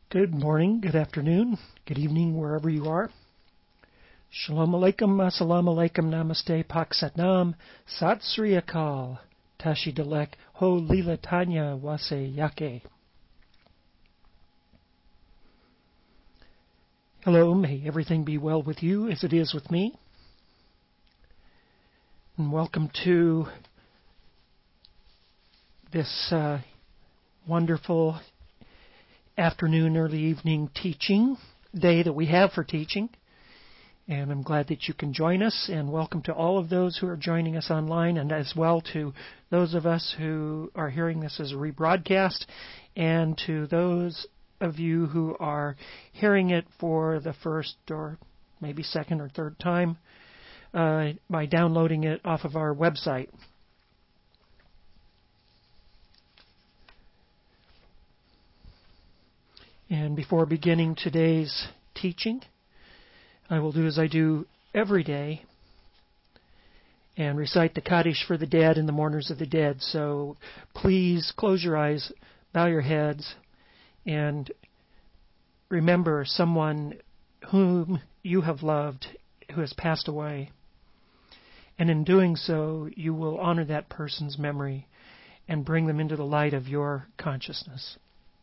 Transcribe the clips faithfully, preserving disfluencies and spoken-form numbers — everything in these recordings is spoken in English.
Good morning, good afternoon, good evening, wherever you are. Shalom Aleichem, Assalamu Alaikum, Namaste, Pak Satnam, Sat Sri Akal, Tashi Dalek, Ho Lila Tanya, Wase Yake. Hello, may everything be well with you as it is with me. And welcome to this uh, wonderful afternoon, early evening teaching day that we have for teaching. And I'm glad that you can join us, and welcome to all of those who are joining us online, and as well to those of us who are hearing this as a rebroadcast, and to those of you who are hearing it for the first or maybe second or third time uh, by downloading it off of our website. And before beginning today's teaching, I will do as I do every day and recite the Kaddish for the dead and the mourners of the dead. So please close your eyes, bow your heads, and remember someone whom you have loved who has passed away. And in doing so, you will honor that person's memory and bring them into the light of your consciousness.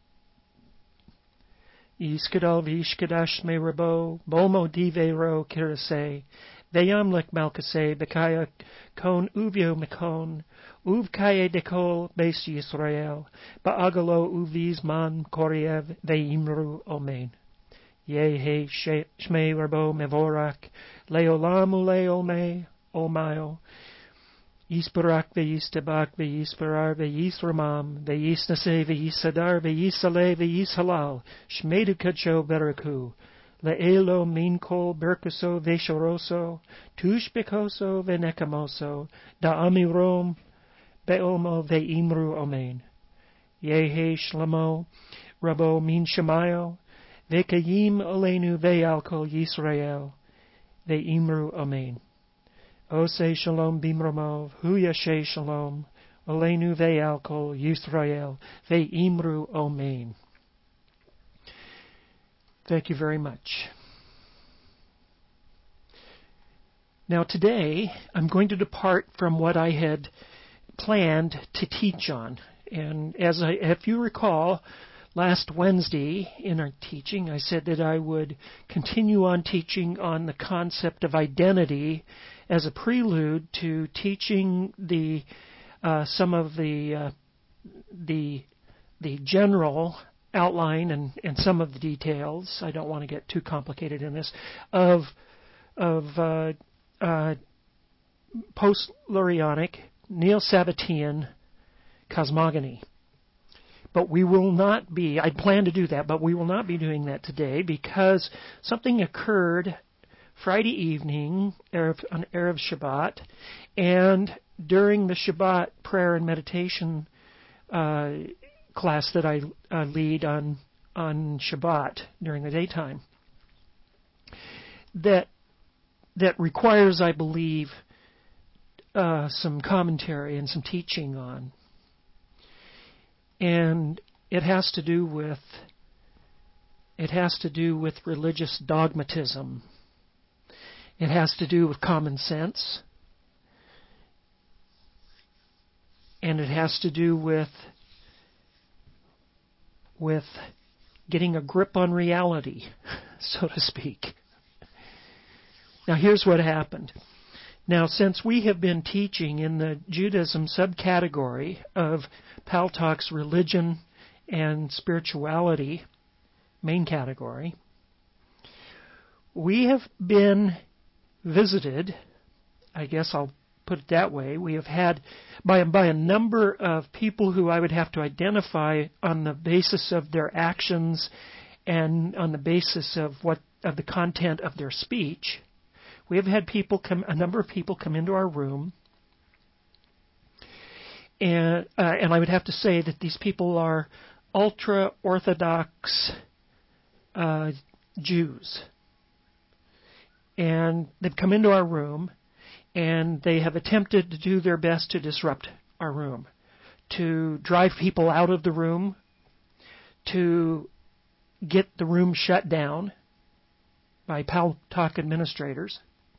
Yiskadal vishkadash me rabo, bomo divero kirase, veyam lek malkase, bekaya kon uvio mekon, uv kaye dekol bes Yisrael, baagalo uviz man koriev veimru omen. Ye he shmei rabo mevorak, leolam uleome, omayo. Yisbarak ve'yistabak ve'yisbarar ve'yisramam ve'yisnase ve'yisadar ve'yisale ve'yishalal shmedu kacho beraku le'elo minkol berkuso ve'shoroso tush bekoso ve'nekamoso da'amirom be'olmo ve'imru omen yehe shlamo rabo min shemayo ve'kayim olenu ve'alkol Yisrael ve'imru omen. Ose shalom bimramov, huyashe shalom, olenu ve'alkol Yisrael, ve'imru omen. Thank you very much. Now today, I'm going to depart from what I had planned to teach on. And as I, if you recall, last Wednesday in our teaching, I said that I would continue on teaching on the concept of identity as a prelude to teaching the uh, some of the uh, the the general outline and, and some of the details. I don't want to get too complicated in this of of uh, uh, post-Lurianic Neo-Sabbatian cosmogony. But we will not be, I plan to do that, but we will not be doing that today because something occurred Friday evening Erev, on Erev Shabbat, and during the Shabbat prayer and meditation uh, class that I uh, lead on, on Shabbat during the daytime, that, that requires, I believe, uh, some commentary and some teaching on. And it has to do with it has to do with religious dogmatism. It has to do with common sense. And it has to do with with getting a grip on reality, so to speak. Now here's what happened. Now, since we have been teaching in the Judaism subcategory of Paltalk's religion and spirituality, main category, we have been visited, I guess I'll put it that way, we have had by, by a number of people who I would have to identify on the basis of their actions and on the basis of what of the content of their speech. We have had people come, a number of people come into our room, and uh, and I would have to say that these people are ultra-Orthodox uh, Jews. And they've come into our room, and they have attempted to do their best to disrupt our room, to drive people out of the room, to get the room shut down by Paltalk administrators.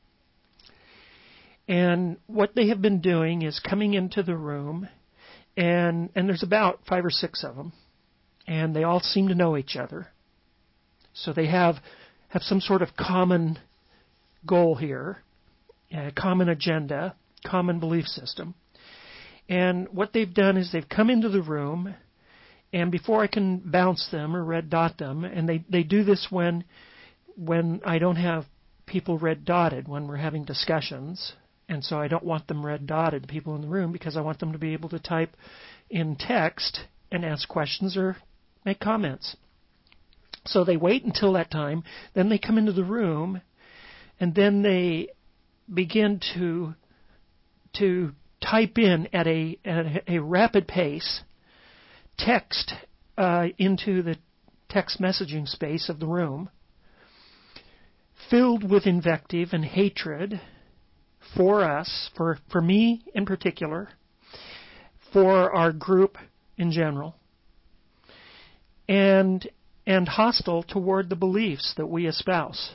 And what they have been doing is coming into the room, and, and there's about five or six of them, and they all seem to know each other. So they have, have some sort of common goal here, a common agenda, common belief system. And what they've done is they've come into the room, and before I can bounce them or red dot them, and they, they do this when when I don't have people red dotted, when we're having discussions, and so I don't want them red dotted, people in the room, because I want them to be able to type in text and ask questions or make comments. So they wait until that time, then they come into the room, and then they begin to to type in at a at a rapid pace text uh, into the text messaging space of the room, filled with invective and hatred for us, for, for me in particular, for our group in general, and and hostile toward the beliefs that we espouse.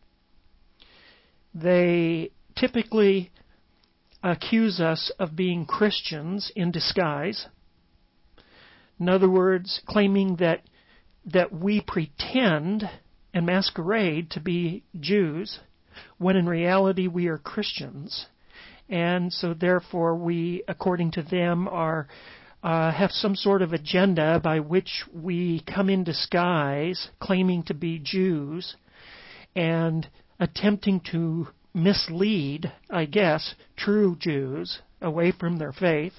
They typically accuse us of being Christians in disguise. In other words, claiming that that we pretend and masquerade to be Jews, when in reality we are Christians. And so therefore we, according to them, are uh, have some sort of agenda by which we come in disguise, claiming to be Jews, and attempting to mislead, I guess, true Jews away from their faith.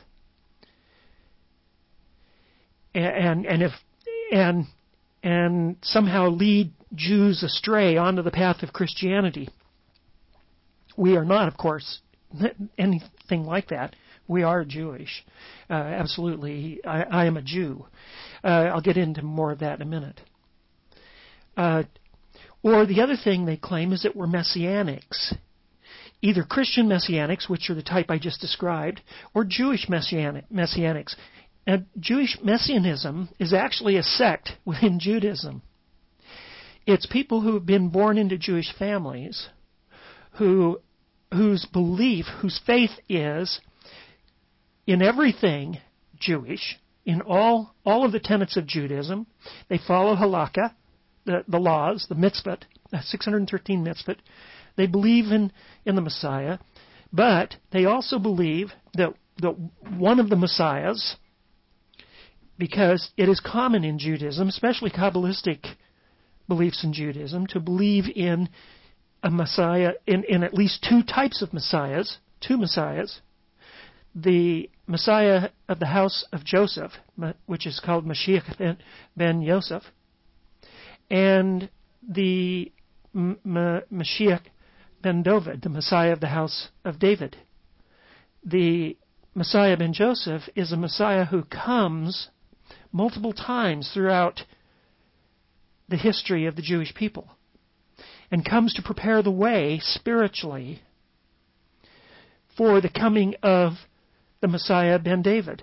And and if and and somehow lead Jews astray onto the path of Christianity. We are not, of course, anything like that. We are Jewish. Uh, absolutely. I, I am a Jew. Uh, I'll get into more of that in a minute. Uh, or the other thing they claim is that we're messianics. Either Christian messianics, which are the type I just described, or Jewish messianic, messianics. Now, Jewish messianism is actually a sect within Judaism. It's people who have been born into Jewish families, who whose belief, whose faith is in everything Jewish, in all all of the tenets of Judaism. They follow halakha, the, the laws, the mitzvot, the six hundred thirteen mitzvot. They believe in, in the Messiah, but they also believe that, that one of the Messiahs, because it is common in Judaism, especially Kabbalistic beliefs in Judaism, to believe in a Messiah, in, in at least two types of Messiahs, two Messiahs. The Messiah of the house of Joseph, which is called Mashiach ben Yosef, and the M- M- Mashiach ben David, the Messiah of the house of David. The Messiah ben Joseph is a Messiah who comes multiple times throughout the history of the Jewish people and comes to prepare the way spiritually for the coming of the Messiah ben David.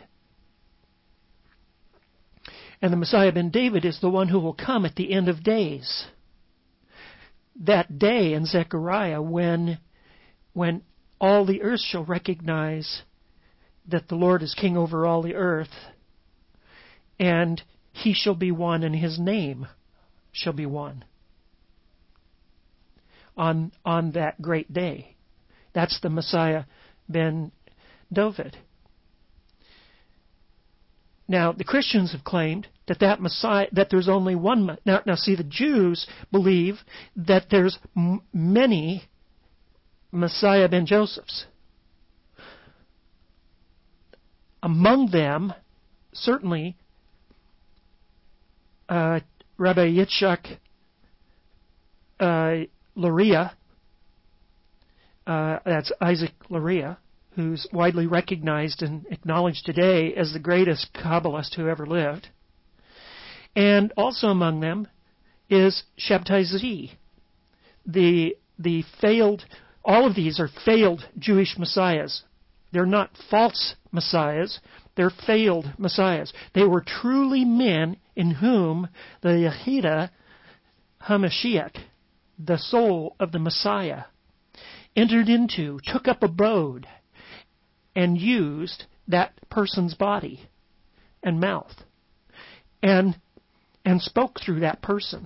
And the Messiah ben David is the one who will come at the end of days. That day in Zechariah when, when all the earth shall recognize that the Lord is king over all the earth, and he shall be one, and his name shall be one. On, on that great day. That's the Messiah ben David. Now, the Christians have claimed that that Messiah, that there's only one. Now, now see, the Jews believe that there's m- many Messiah ben Josephs. Among them, certainly, uh, Rabbi Yitzchak uh, Luria, uh, that's Isaac Luria, who's widely recognized and acknowledged today as the greatest Kabbalist who ever lived. And also among them is Shabtai Zvi, the, the failed, all of these are failed Jewish messiahs. They're not false messiahs, they're failed messiahs. They were truly men in whom the Yehidah HaMashiach, the soul of the Messiah, entered into, took up abode, and used that person's body and mouth, and and spoke through that person.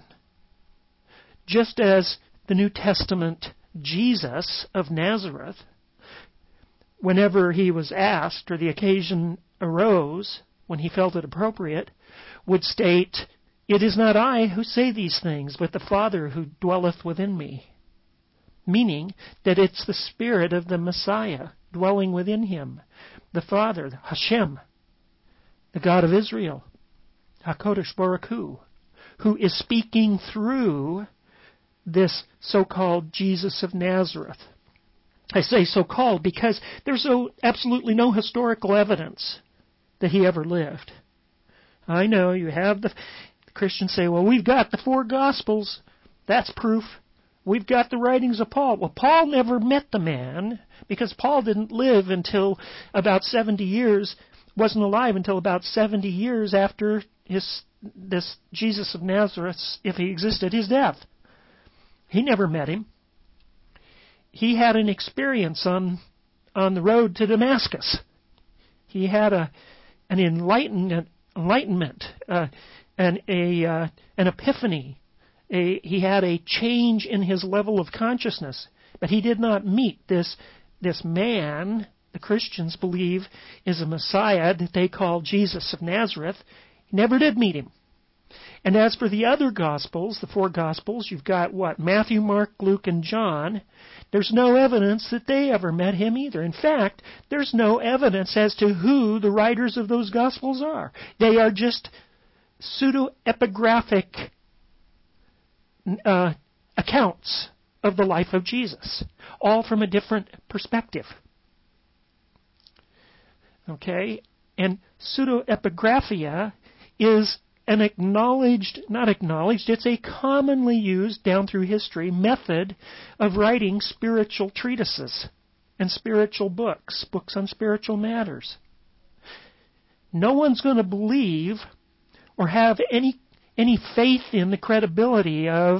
Just as the New Testament Jesus of Nazareth, whenever he was asked or the occasion arose, when he felt it appropriate, would state, "It is not I who say these things, but the Father who dwelleth within me." Meaning that it's the Spirit of the Messiah dwelling within him, the Father, Hashem, the God of Israel, HaKodesh Baruch Hu, who is speaking through this so-called Jesus of Nazareth. I say so-called because there's so absolutely no historical evidence that he ever lived. I know you have the, the Christians say, well, we've got the four Gospels. That's proof. We've got the writings of Paul. Well, Paul never met the man because Paul didn't live until about seventy years, wasn't alive until about seventy years after his this Jesus of Nazareth, if he existed, his death. He never met him. He had an experience on on the road to Damascus. He had a an enlightenment, enlightenment, uh, and a uh, an epiphany. A, he had a change in his level of consciousness, but he did not meet this this man. The Christians believe is a Messiah that they call Jesus of Nazareth. He never did meet him. And as for the other Gospels, the four Gospels, you've got what? Matthew, Mark, Luke, and John. There's no evidence that they ever met him either. In fact, there's no evidence as to who the writers of those Gospels are. They are just pseudo-epigraphic uh, accounts of the life of Jesus, all from a different perspective. Okay? And pseudo-epigraphia is an acknowledged, not acknowledged, it's a commonly used down through history method of writing spiritual treatises and spiritual books, books on spiritual matters. No one's going to believe or have any any faith in the credibility of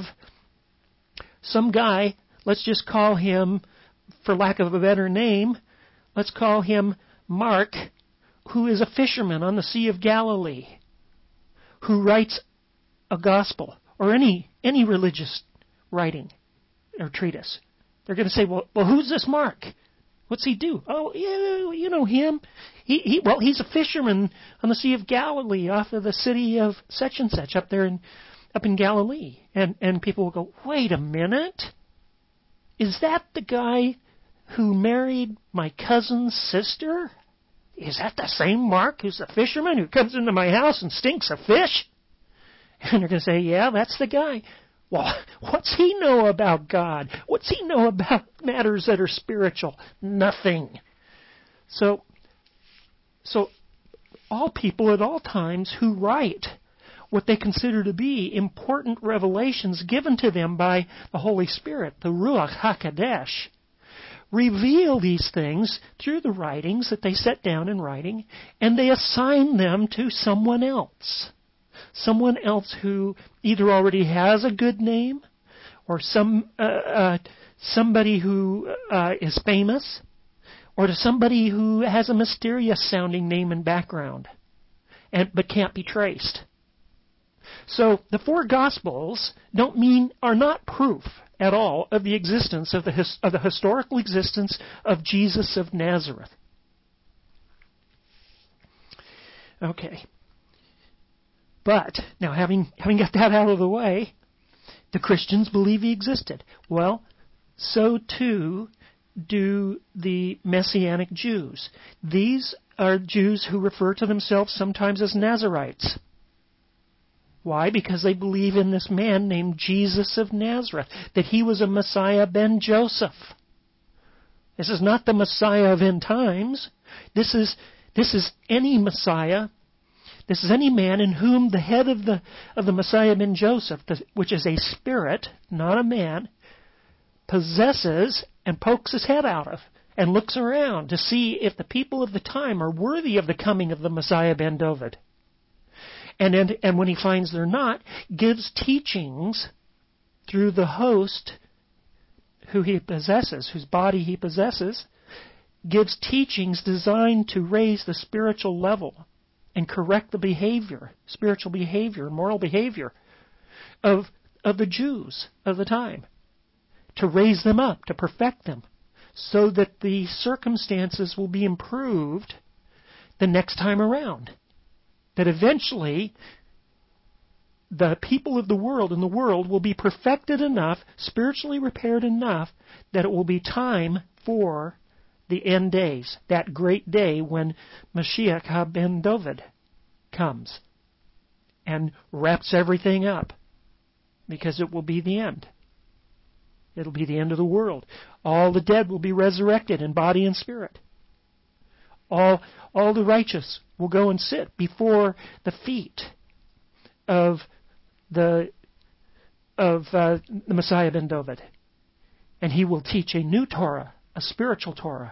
some guy, let's just call him, for lack of a better name, let's call him Mark, who is a fisherman on the Sea of Galilee, who writes a gospel or any any religious writing or treatise. They're going to say, well, well, who's this Mark? What's he do? Oh, you, you know him. He, he, well, he's a fisherman on the Sea of Galilee off of the city of such and such up there in, up in Galilee. And, and people will go, wait a minute. Is that the guy who married my cousin's sister? Is that the same Mark who's the fisherman who comes into my house and stinks of fish? And they're going to say, yeah, that's the guy. Well, what's he know about God? What's he know about matters that are spiritual? Nothing. So, so all people at all times who write what they consider to be important revelations given to them by the Holy Spirit, the Ruach HaKodesh, reveal these things through the writings that they set down in writing, and they assign them to someone else. Someone else who either already has a good name, or some uh, uh, somebody who uh, is famous, or to somebody who has a mysterious-sounding name and background, and but can't be traced. So the four Gospels don't mean are not proof at all of the existence of the his, of the historical existence of Jesus of Nazareth. Okay. But, now having having got that out of the way, the Christians believe he existed. Well, so too do the Messianic Jews. These are Jews who refer to themselves sometimes as Nazarites. Why? Because they believe in this man named Jesus of Nazareth, that he was a Messiah ben Joseph. This is not the Messiah of end times. This is this is any Messiah. This is any man in whom the head of the of the Messiah ben Joseph, which is a spirit, not a man, possesses and pokes his head out of and looks around to see if the people of the time are worthy of the coming of the Messiah ben David. And, and, and when he finds they're not, gives teachings through the host who he possesses, whose body he possesses, gives teachings designed to raise the spiritual level and correct the behavior, spiritual behavior, moral behavior of, of the Jews of the time, to raise them up, to perfect them, so that the circumstances will be improved the next time around. That eventually the people of the world and the world will be perfected enough, spiritually repaired enough, that it will be time for the end days, that great day when Mashiach ben David comes and wraps everything up, because it will be the end. It'll be the end of the world. All the dead will be resurrected in body and spirit. All, all the righteous will go and sit before the feet of the of uh, the Messiah ben David, and he will teach a new Torah, a spiritual Torah.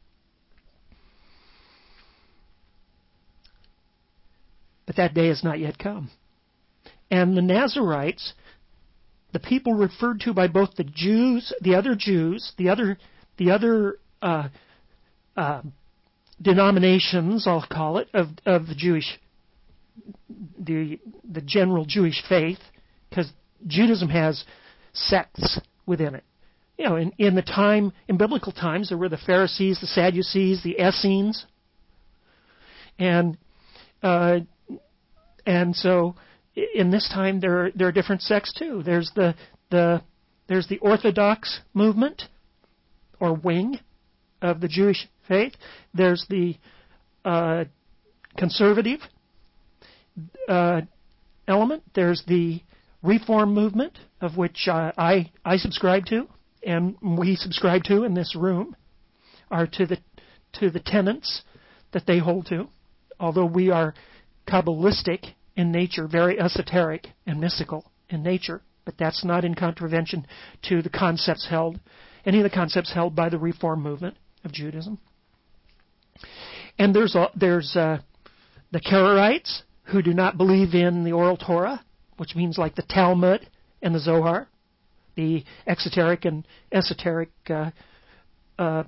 But that day has not yet come. And the Nazarites, the people referred to by both the Jews, the other Jews, the other the other uh, uh, denominations, I'll call it, of of the Jewish, the the general Jewish faith, because Judaism has sects within it. You know, in, in the time, in biblical times, there were the Pharisees, the Sadducees, the Essenes, and uh, and so in this time there are, there are different sects too. There's the the there's the Orthodox movement or wing of the Jewish faith. There's the uh, conservative uh, element. There's the Reform movement, of which uh, I I subscribe to, and we subscribe to in this room, are to the to the tenets that they hold to. Although we are Kabbalistic in nature, very esoteric and mystical in nature, but that's not in contravention to the concepts held, any of the concepts held by the Reform movement of Judaism. And there's there's uh, the Karaites, who do not believe in the oral Torah, which means like the Talmud and the Zohar, the exoteric and esoteric uh, uh,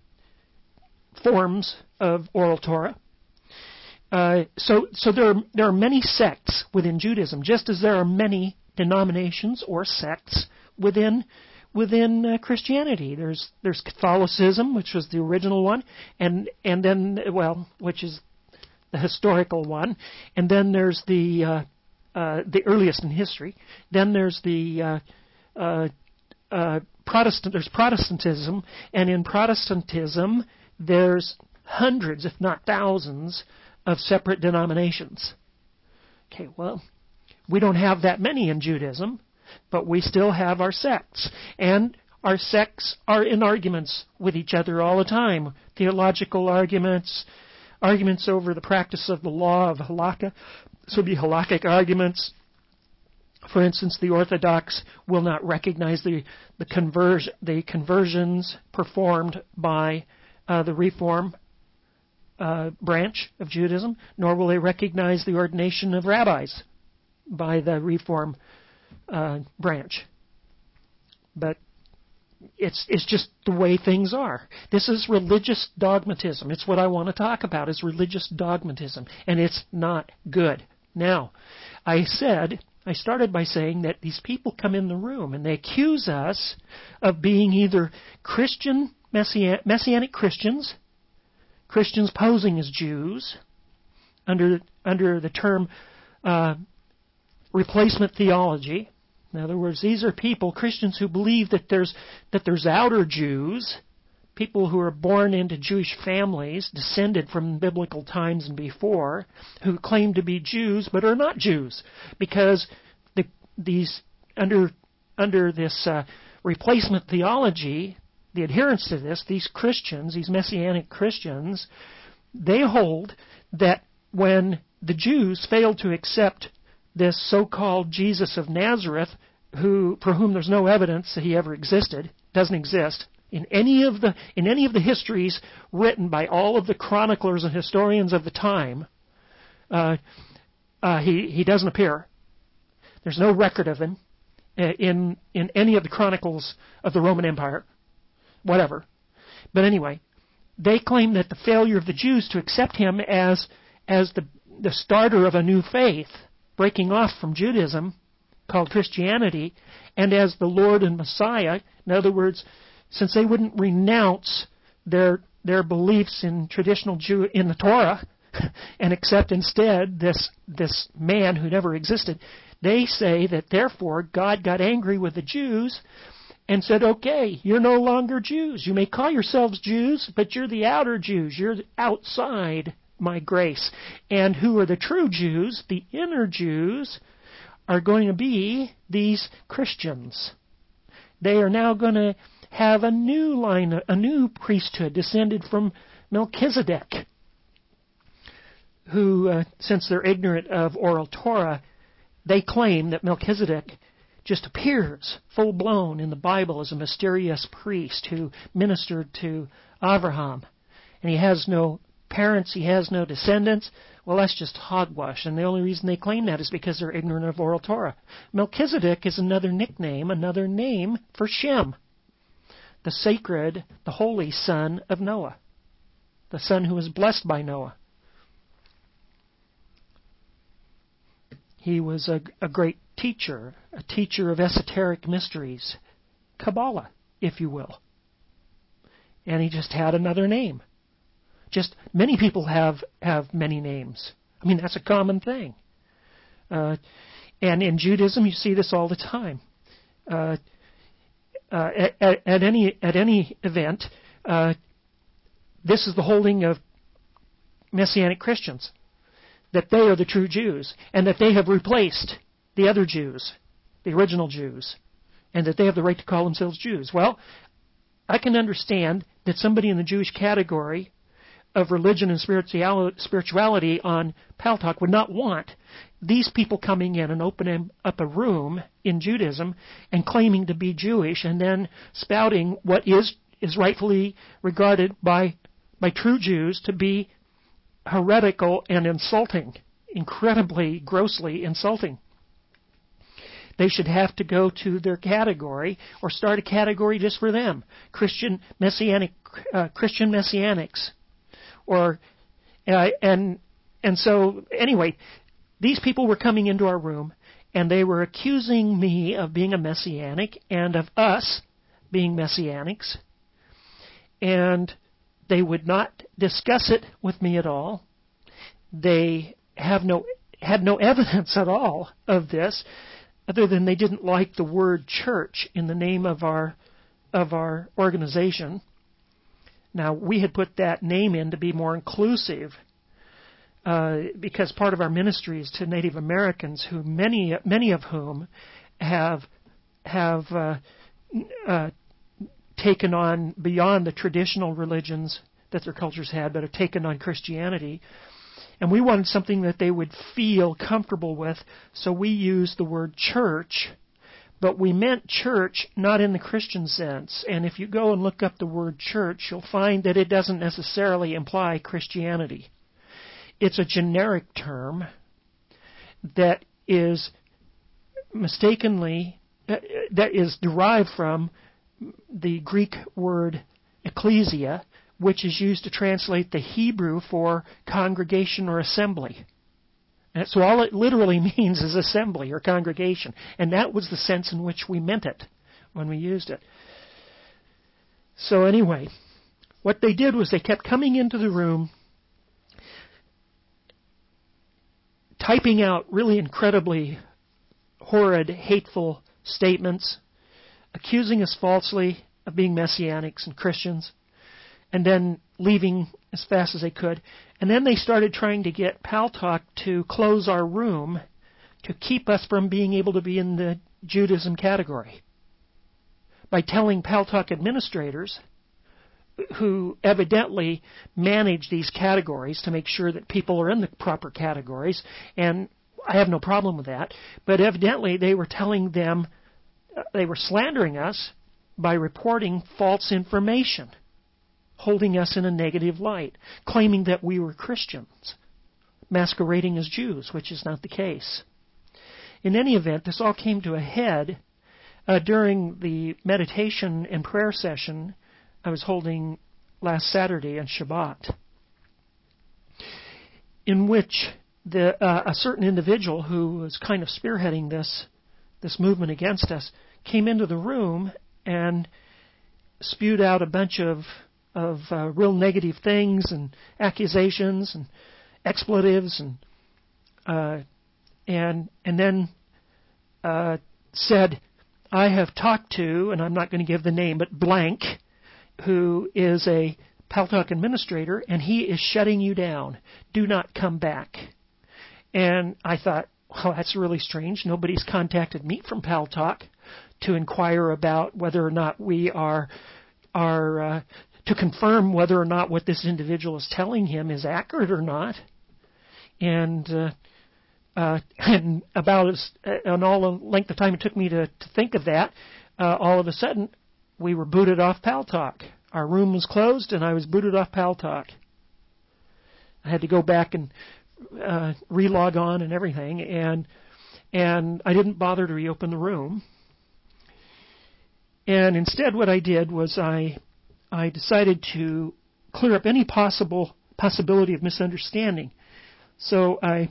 forms of oral Torah. Uh, so, so there are, there are many sects within Judaism, just as there are many denominations or sects within within uh, Christianity. There's there's Catholicism, which was the original one, and and then well, which is the historical one, and then there's the uh, uh, the earliest in history. Then there's the uh, uh, uh, Protestant. There's Protestantism, and in Protestantism there's hundreds, if not thousands, of separate denominations. Okay, well, we don't have that many in Judaism, but we still have our sects. And our sects are in arguments with each other all the time. Theological arguments, arguments over the practice of the law of halakha. So the halakhic arguments. For instance, the Orthodox will not recognize the the, convers- the conversions performed by uh, the Reform Uh, branch of Judaism, nor will they recognize the ordination of rabbis by the Reform uh, branch. But it's it's just the way things are. This is religious dogmatism. It's what I want to talk about, is religious dogmatism, and it's not good. Now, I said, I started by saying that these people come in the room and they accuse us of being either Christian, Messian- Messianic Christians, Christians posing as Jews under under the term uh, replacement theology. In other words, these are people, Christians, who believe that there's that there's outer Jews, people who are born into Jewish families, descended from biblical times and before, who claim to be Jews but are not Jews, because the, these under under this uh, replacement theology, the adherents to this, these Christians, these Messianic Christians, they hold that when the Jews failed to accept this so-called Jesus of Nazareth, who for whom there's no evidence that he ever existed, doesn't exist in any of the in any of the histories written by all of the chroniclers and historians of the time, uh, uh, he he doesn't appear. There's no record of him in in any of the chronicles of the Roman Empire, whatever. But anyway, they claim that the failure of the Jews to accept him as as the the starter of a new faith, breaking off from Judaism, called Christianity, and as the Lord and Messiah, in other words, since they wouldn't renounce their their beliefs in traditional Jew in the Torah and accept instead this this man who never existed, they say that therefore God got angry with the Jews and said, okay, you're no longer Jews. You may call yourselves Jews, but you're the outer Jews. You're outside my grace. And who are the true Jews, the inner Jews, are going to be these Christians. They are now going to have a new line, a new priesthood descended from Melchizedek, who, uh, since they're ignorant of oral Torah, they claim that Melchizedek just appears full-blown in the Bible as a mysterious priest who ministered to Abraham. And he has no parents, he has no descendants. Well, that's just hogwash. And the only reason they claim that is because they're ignorant of oral Torah. Melchizedek is another nickname, another name for Shem, the sacred, the holy son of Noah, the son who was blessed by Noah. He was a, a great teacher, a teacher of esoteric mysteries, Kabbalah, if you will. And he just had another name. Just many people have, have many names. I mean, that's a common thing. Uh, and in Judaism, you see this all the time. Uh, uh, at, at any at any event, uh, this is the holding of Messianic Christians, that they are the true Jews, and that they have replaced the other Jews, the original Jews, and that they have the right to call themselves Jews. Well, I can understand that somebody in the Jewish category of religion and spirituality on Paltalk would not want these people coming in and opening up a room in Judaism and claiming to be Jewish and then spouting what is is rightfully regarded by by true Jews to be heretical and insulting, incredibly, grossly insulting. They should have to go to their category or start a category just for them, Christian Messianic, uh, Christian Messianics. Or uh, and and so anyway, these people were coming into our room and they were accusing me of being a Messianic and of us being Messianics, and they would not discuss it with me at all. They have no had no evidence at all of this, other than they didn't like the word church in the name of our of our organization. Now, we had put that name in to be more inclusive uh, because part of our ministry is to Native Americans, who many many of whom have have uh, uh, taken on beyond the traditional religions that their cultures had, but have taken on Christianity. And we wanted something that they would feel comfortable with, so we used the word church. But we meant church not in the Christian sense. And if you go and look up the word church, you'll find that it doesn't necessarily imply Christianity. It's a generic term that is mistakenly, uh, that is derived from the Greek word ecclesia, which is used to translate the Hebrew for congregation or assembly. And so all it literally means is assembly or congregation. And that was the sense in which we meant it when we used it. So anyway, what they did was they kept coming into the room, typing out really incredibly horrid, hateful statements, accusing us falsely of being Messianics and Christians, and then leaving as fast as they could. And then they started trying to get Paltalk to close our room to keep us from being able to be in the Judaism category by telling Paltalk administrators, who evidently manage these categories to make sure that people are in the proper categories, and I have no problem with that, but evidently they were telling them, they were slandering us by reporting false information, holding us in a negative light, claiming that we were Christians, masquerading as Jews, which is not the case. In any event, this all came to a head uh, during the meditation and prayer session I was holding last Saturday on Shabbat, in which the, uh, a certain individual who was kind of spearheading this this movement against us came into the room and spewed out a bunch of of uh, real negative things and accusations and expletives and uh, and and then uh, said, "I have talked to," and I'm not going to give the name, but blank, who is a Paltalk administrator, and he is shutting you down. Do not come back. And I thought, well, that's really strange. Nobody's contacted me from Paltalk to inquire about whether or not we are are uh, to confirm whether or not what this individual is telling him is accurate or not. And uh, uh, and about as on all the length of time it took me to, to think of that, uh, all of a sudden we were booted off Paltalk. Our room was closed, and I was booted off Paltalk. I had to go back and uh, re-log on and everything, and and I didn't bother to reopen the room. And instead, what I did was I I decided to clear up any possible possibility of misunderstanding. So I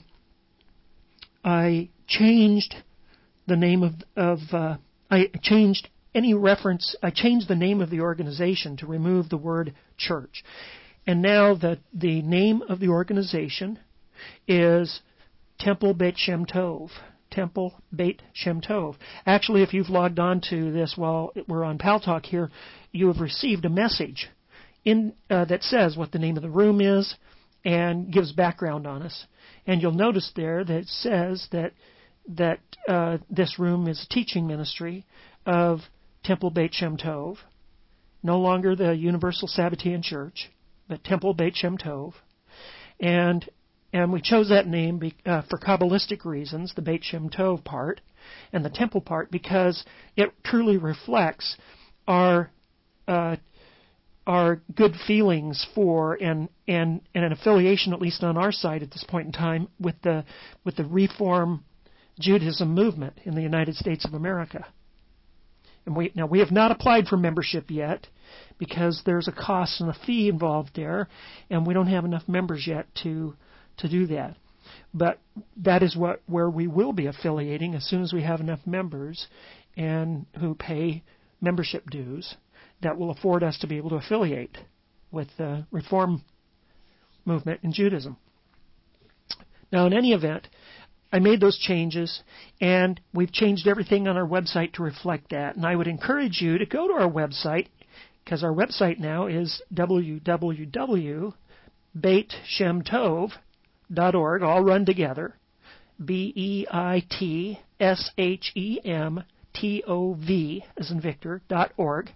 I changed the name of of uh, I changed. Any reference, I changed the name of the organization to remove the word church. And now the, the name of the organization is Temple Beit Shem Tov. Temple Beit Shem Tov. Actually, if you've logged on to this while we're on Paltalk here, you have received a message in uh, that says what the name of the room is and gives background on us. And you'll notice there that it says that, that uh, this room is a teaching ministry of Temple Beit Shem Tov, no longer the Universal Sabbatean Church, but Temple Beit Shem Tov, and and we chose that name be, uh, for Kabbalistic reasons, the Beit Shem Tov part and the Temple part, because it truly reflects our uh, our good feelings for and and and an affiliation, at least on our side at this point in time, with the with the Reform Judaism movement in the United States of America. And we, now, we have not applied for membership yet because there's a cost and a fee involved there, and we don't have enough members yet to to do that. But that is what where we will be affiliating as soon as we have enough members and who pay membership dues that will afford us to be able to affiliate with the Reform movement in Judaism. Now, in any event, I made those changes, and we've changed everything on our website to reflect that. And I would encourage you to go to our website, because our website now is w w w dot beit shem tov dot org, all run together, B E I T S H E M T O V, as in Victor, dot org,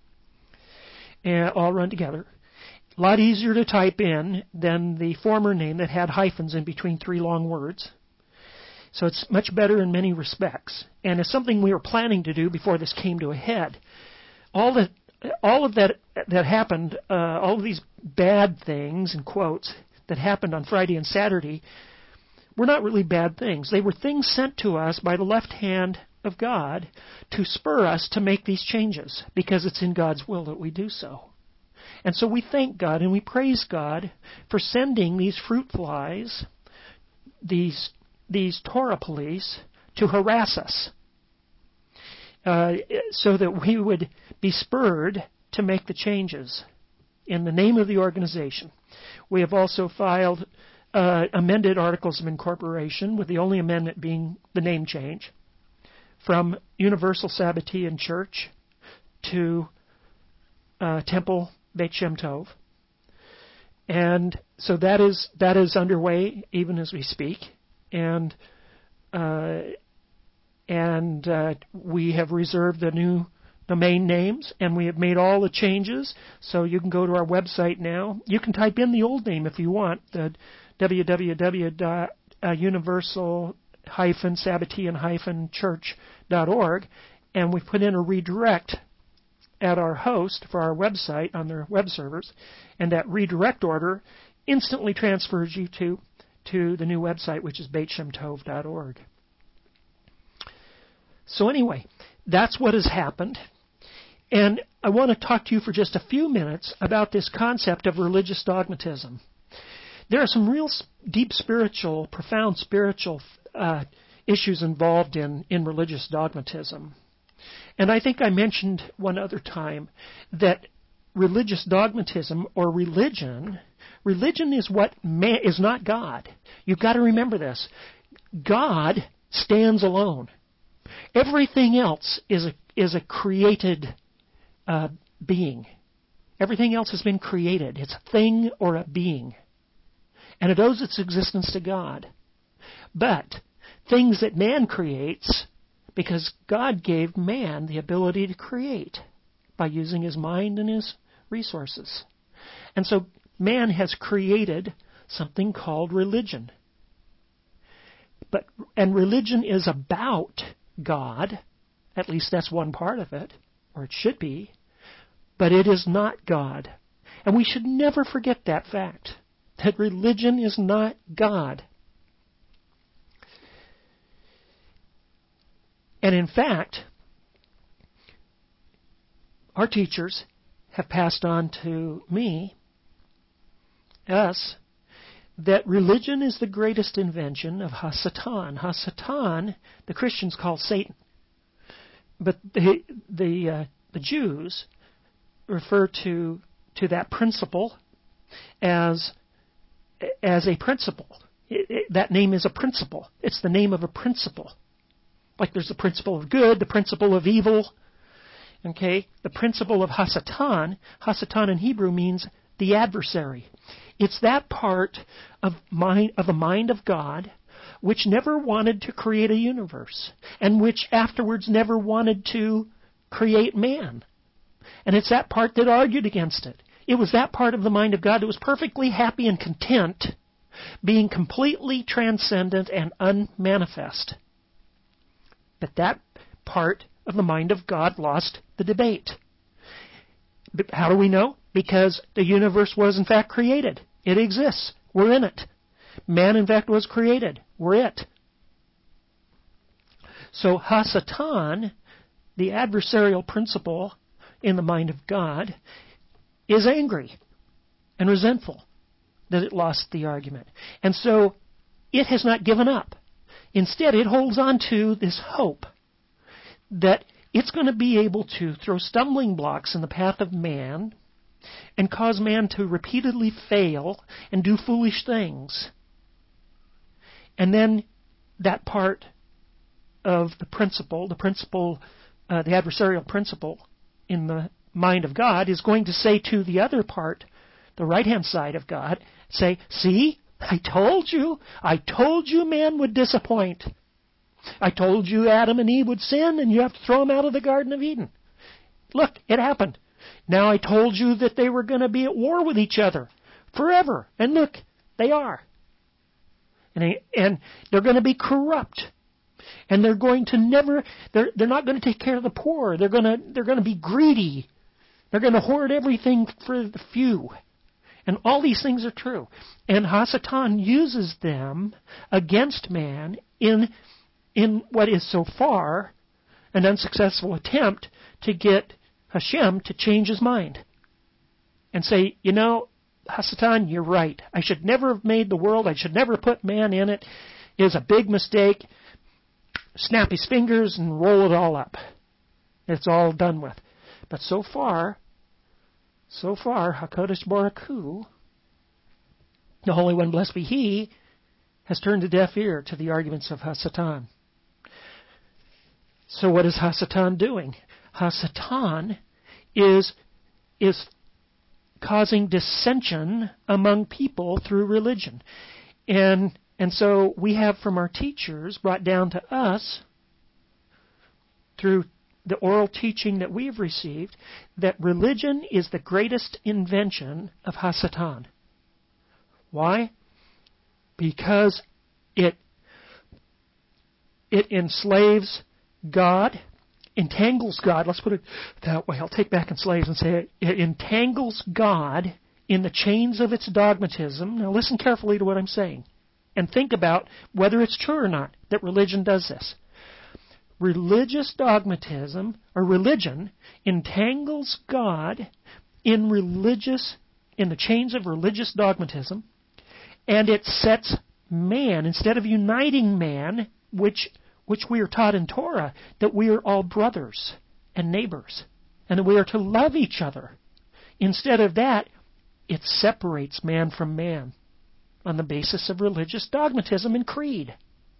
and all run together. A lot easier to type in than the former name that had hyphens in between three long words. So it's much better in many respects, and it's something we were planning to do before this came to a head. All that, all of that that happened, uh, all of these bad things, in quotes, that happened on Friday and Saturday, were not really bad things. They were things sent to us by the left hand of God to spur us to make these changes, because it's in God's will that we do so. And so we thank God and we praise God for sending these fruit flies, these these Torah police, to harass us, uh, so that we would be spurred to make the changes in the name of the organization. We have also filed uh, amended articles of incorporation, with the only amendment being the name change, from Universal Sabbatean Church to uh, Temple Beit Shem Tov. And so that is that is underway even as we speak. And uh, and uh, we have reserved the new domain names, and we have made all the changes. So you can go to our website now. You can type in the old name if you want, the w w w dot universal dash sabbatean dash church dot org, and we've put in a redirect at our host for our website on their web servers, and that redirect order instantly transfers you to to the new website, which is beit shem tov dot org. So anyway, that's what has happened. And I want to talk to you for just a few minutes about this concept of religious dogmatism. There are some real deep spiritual, profound spiritual uh, issues involved in, in religious dogmatism. And I think I mentioned one other time that religious dogmatism or religion, religion is what man, is not God. You've got to remember this. God stands alone. Everything else is a, is a created uh, being. Everything else has been created. It's a thing or a being. And it owes its existence to God. But things that man creates, because God gave man the ability to create by using his mind and his resources. And so man has created something called religion. But and religion is about God, at least that's one part of it, or it should be, but it is not God. And we should never forget that fact, that religion is not God. And in fact, our teachers have passed on to me, us, that religion is the greatest invention of Hasatan. Hasatan, the Christians call Satan. But the the, uh, the Jews refer to to that principle as as a principle. It, it, that name is a principle. It's the name of a principle. Like there's the principle of good, the principle of evil. Okay, the principle of Hasatan. Hasatan in Hebrew means the adversary. It's that part of mind of the mind of God which never wanted to create a universe and which afterwards never wanted to create man. And it's that part that argued against it. It was that part of the mind of God that was perfectly happy and content, being completely transcendent and unmanifest. But that part of the mind of God lost the debate. But how do we know? Because the universe was in fact created. It exists. We're in it. Man in fact was created. We're it. So Hasatan, the adversarial principle in the mind of God, is angry and resentful that it lost the argument. And so it has not given up. Instead, it holds on to this hope that it's going to be able to throw stumbling blocks in the path of man and cause man to repeatedly fail and do foolish things. And then that part of the principle, the principle, uh, the adversarial principle in the mind of God is going to say to the other part, the right-hand side of God, say, see, I told you, I told you man would disappoint. I told you Adam and Eve would sin and you have to throw them out of the Garden of Eden. Look, it happened. Now I told you that they were going to be at war with each other forever. And look, they are. And, they, and they're going to be corrupt. And they're going to never, they're, they're not going to take care of the poor. They're going to, they're going to be greedy. They're going to hoard everything for the few. And all these things are true. And Hasatan uses them against man in in what is so far an unsuccessful attempt to get Hashem to change his mind and say, you know, Hasatan, you're right. I should never have made the world. I should never have put man in it. It was a big mistake. Snap his fingers and roll it all up. It's all done with. But so far, so far, HaKadosh Baruch Hu, the Holy One, blessed be He, has turned a deaf ear to the arguments of Hasatan. So what is Hasatan doing? Hasatan is, is causing dissension among people through religion. And, and so we have from our teachers brought down to us through the oral teaching that we've received that religion is the greatest invention of Hasatan. Why? Because it it enslaves God, entangles God. Let's put it that way. I'll take back enslaves and say it, it entangles God in the chains of its dogmatism. Now listen carefully to what I'm saying and think about whether it's true or not that religion does this. religious dogmatism or religion entangles God in religious in the chains of religious dogmatism, and it sets man, instead of uniting man, which which we are taught in Torah, that we are all brothers and neighbors, and that we are to love each other. Instead of that, it separates man from man on the basis of religious dogmatism and creed.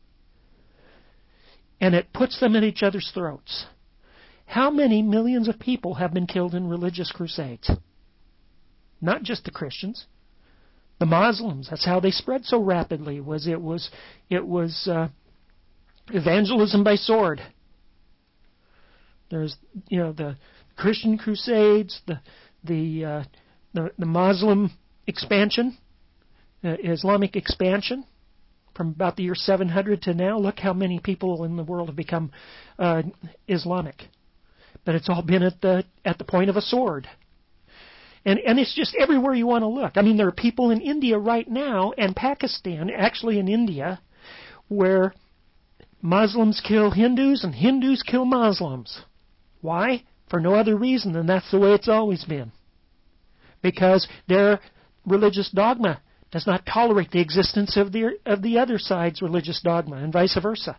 And it puts them at each other's throats. How many millions of people have been killed in religious crusades? Not just the Christians. The Muslims, that's how they spread so rapidly, was it was it was uh, evangelism by sword. There's, you know, the Christian crusades, the the uh, the, the Muslim expansion, uh, Islamic expansion, from about the year seven hundred to now. Look how many people in the world have become uh, Islamic, but it's all been at the at the point of a sword. And and it's just everywhere you want to look. I mean, there are people in India right now, and Pakistan, actually in India, where Muslims kill Hindus and Hindus kill Muslims. Why? For no other reason than that's the way it's always been. Because their religious dogma does not tolerate the existence of the of the other side's religious dogma, and vice versa.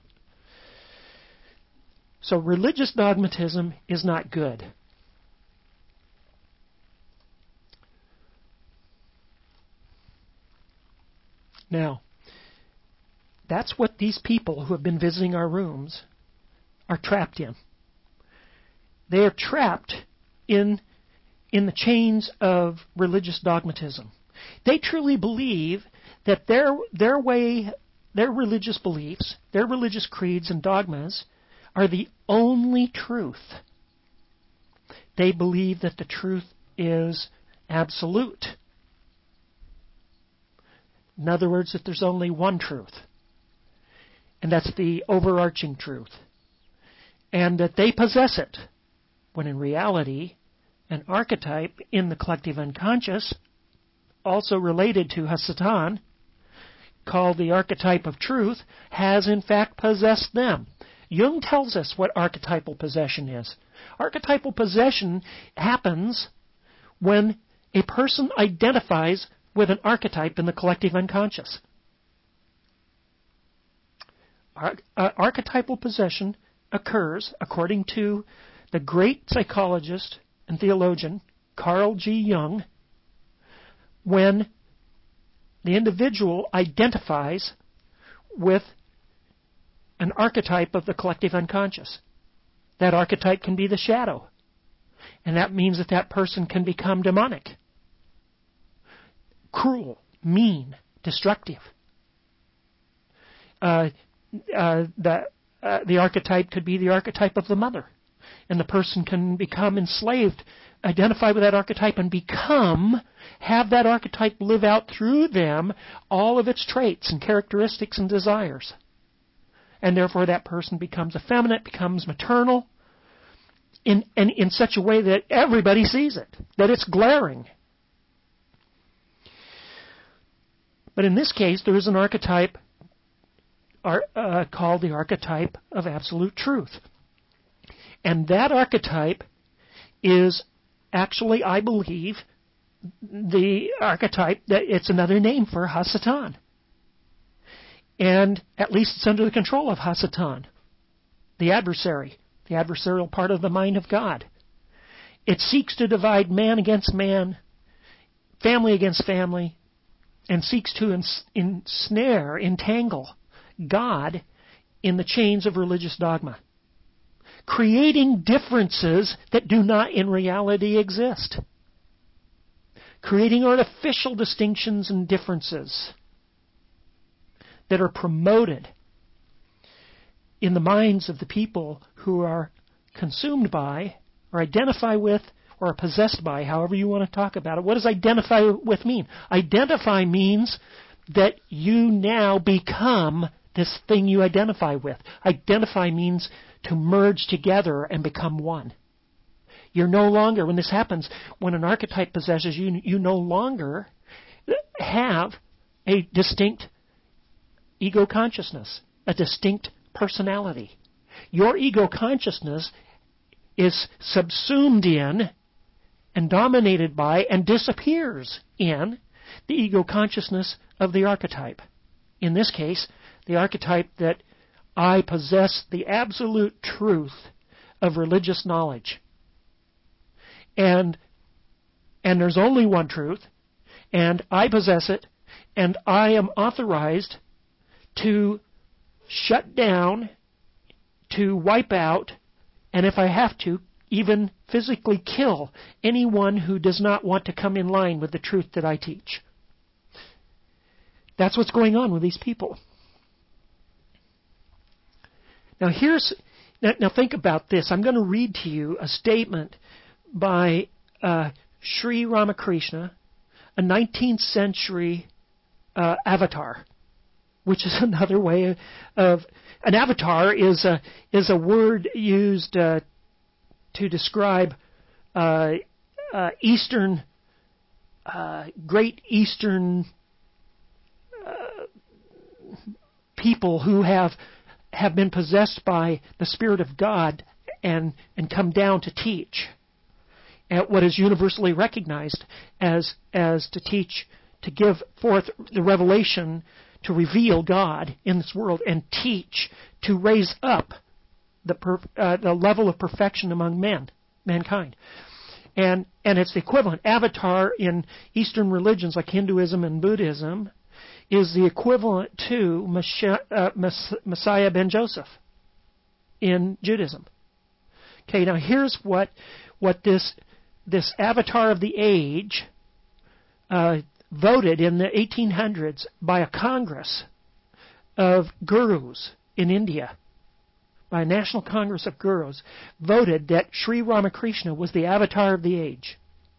So religious dogmatism is not good. Now, that's what these people who have been visiting our rooms are trapped in. They are trapped in, in the chains of religious dogmatism. They truly believe that their, their way, their religious beliefs, their religious creeds and dogmas are the only truth. They believe that the truth is absolute. In other words, that there's only one truth, and that's the overarching truth, and that they possess it, when in reality, an archetype in the collective unconscious, also related to Hasatan, called the archetype of truth, has in fact possessed them. Jung tells us what archetypal possession is. Archetypal possession happens when a person identifies with an archetype in the collective unconscious. Ar- uh, archetypal possession occurs, according to the great psychologist and theologian Carl G. Jung, when the individual identifies with an archetype of the collective unconscious. That archetype can be the shadow, and that means that that person can become demonic, cruel, mean, destructive. Uh, uh, the, uh, the archetype could be the archetype of the mother, and the person can become enslaved, identify with that archetype, and become, have that archetype live out through them all of its traits and characteristics and desires. And therefore that person becomes effeminate, becomes maternal, in, in, in such a way that everybody sees it, that it's glaring. But in this case, there is an archetype uh, called the archetype of absolute truth. And that archetype is actually, I believe, the archetype that it's another name for Hasatan. And at least it's under the control of Hasatan, the adversary, the adversarial part of the mind of God. It seeks to divide man against man, family against family, and seeks to ensnare, entangle God in the chains of religious dogma, creating differences that do not in reality exist, creating artificial distinctions and differences that are promoted in the minds of the people who are consumed by, or identify with, or are possessed by, however you want to talk about it. What does identify with mean? Identify means that you now become this thing you identify with. Identify means to merge together and become one. You're no longer, when this happens, when an archetype possesses you, you no longer have a distinct ego consciousness, a distinct personality. Your ego consciousness is subsumed in and dominated by and disappears in the ego consciousness of the archetype. In this case, the archetype that I possess the absolute truth of religious knowledge. And, and there's only one truth, and I possess it, and I am authorized to shut down, to wipe out, and if I have to, even physically kill anyone who does not want to come in line with the truth that I teach. That's what's going on with these people. Now here's now, now think about this. I'm going to read to you a statement by uh, Sri Ramakrishna, a nineteenth century uh, avatar, which is another way of an avatar is a is a word used uh, to describe uh, uh, Eastern uh, Great Eastern uh, people who have have been possessed by the Spirit of God and and come down to teach at what is universally recognized as as to teach, to give forth the revelation, to reveal God in this world and teach, to raise up the per, uh, the level of perfection among men, mankind. And and it's the equivalent. Avatar in Eastern religions like Hinduism and Buddhism is the equivalent to Messiah, uh, Messiah ben Joseph in Judaism. Okay, now here's what what this this avatar of the age uh, voted in the eighteen hundreds by a congress of gurus in India, by a national congress of gurus, voted that Sri Ramakrishna was the avatar of the age.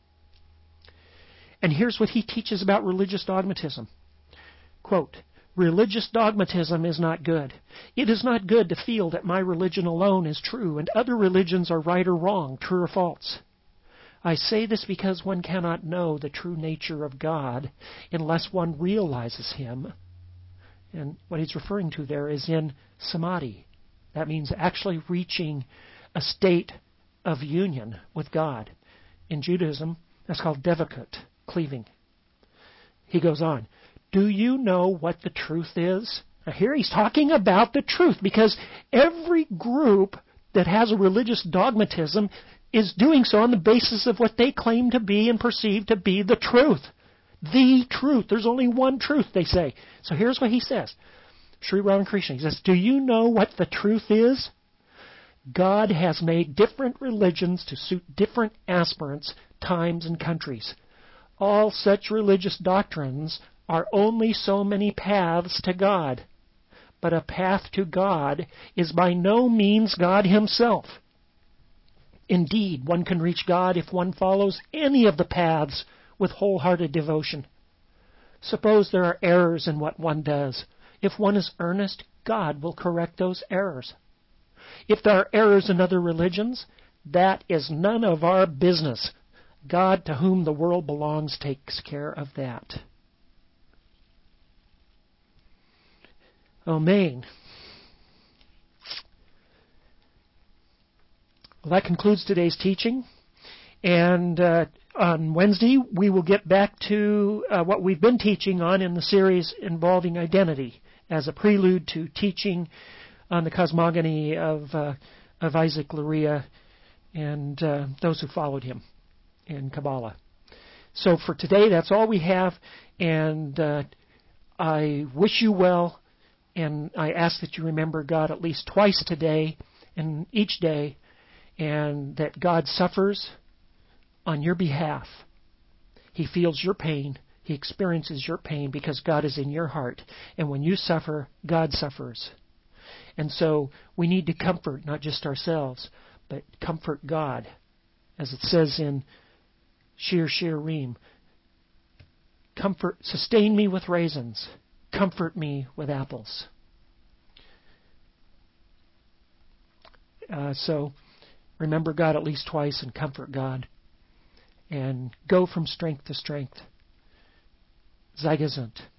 And here's what he teaches about religious dogmatism. Quote, "Religious dogmatism is not good. It is not good to feel that my religion alone is true and other religions are right or wrong, true or false. I say this because one cannot know the true nature of God unless one realizes Him." And what he's referring to there is in samadhi. That means actually reaching a state of union with God. In Judaism, that's called devakut, cleaving. He goes on, "Do you know what the truth is?" Now here he's talking about the truth, because every group that has a religious dogmatism is doing so on the basis of what they claim to be and perceive to be the truth. The truth. There's only one truth, they say. So here's what he says. Sri Ramakrishna, he says, "Do you know what the truth is? God has made different religions to suit different aspirants, times, and countries. All such religious doctrines are only so many paths to God. But a path to God is by no means God Himself. Indeed, one can reach God if one follows any of the paths with wholehearted devotion. Suppose there are errors in what one does. If one is earnest, God will correct those errors. If there are errors in other religions, that is none of our business. God, to whom the world belongs, takes care of that." Amen. Well, that concludes today's teaching. And uh, on Wednesday, we will get back to uh, what we've been teaching on in the series involving identity, as a prelude to teaching on the cosmogony of uh, of Isaac Luria and uh, those who followed him in Kabbalah. So for today, that's all we have, and uh, I wish you well, and I ask that you remember God at least twice today and each day, and that God suffers on your behalf. He feels your pain. He experiences your pain because God is in your heart. And when you suffer, God suffers. And so we need to comfort not just ourselves, but comfort God. As it says in Shir Shir Reem, comfort, sustain me with raisins, comfort me with apples. Uh, so remember God at least twice and comfort God. And go from strength to strength. Sei gesund.